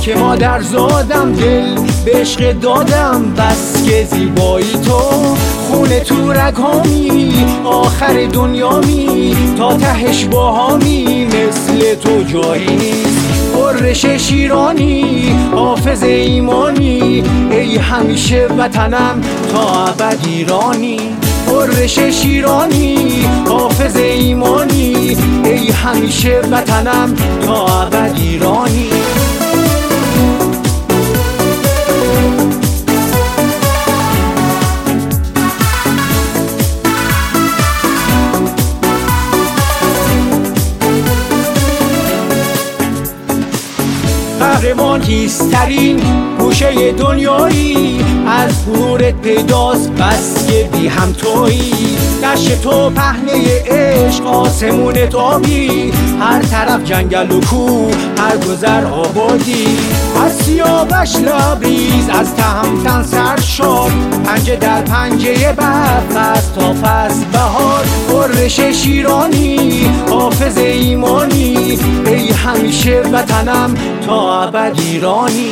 که مادر زادم، دل به عشق دادم، بس که زیبایی تو خونه تو رگامی، آخر دنیامی تا تهش باهامی، مثل تو جایی نیست. قرش شیرانی، حافظ ایمانی، ای همیشه وطنم تا ابد ایرانی. قرش شیرانی، حافظ ایمانی، ای همیشه وطنم تا ابد ایرانی. قهرمان کیسترین گوشه دنیایی، از نورت پیداست بس که بی هم تویی. دشت تو پهنه عشق، آسمونت آبی، هر طرف جنگل و کوه، هر گذر آبادی. از سیاوش لبریز، از تهمتن سرشار، پنجه در پنجه برق، فصل تا فصل بهار. قرش شیرانی، حافظ ایمانی، ای همیشه وطنم تا ابد ایرانی.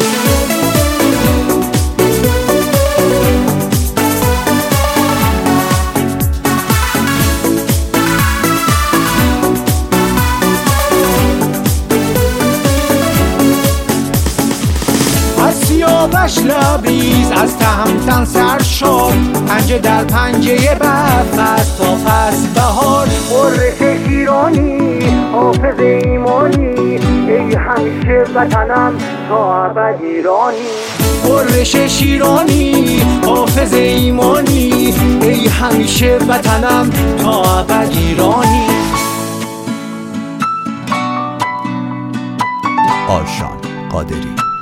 سیاوش لبریز، از تهمتن سرشار، پنجه در پنجه برق، فصل تا فصل بهار. قرش شیرانی، حافظ ایمانی، ای همیشه وطنم تا ابد ایرانی. قرش شیرانی، حافظ ایمانی، ای همیشه وطنم تا ابد ایرانی. آرشان قادری.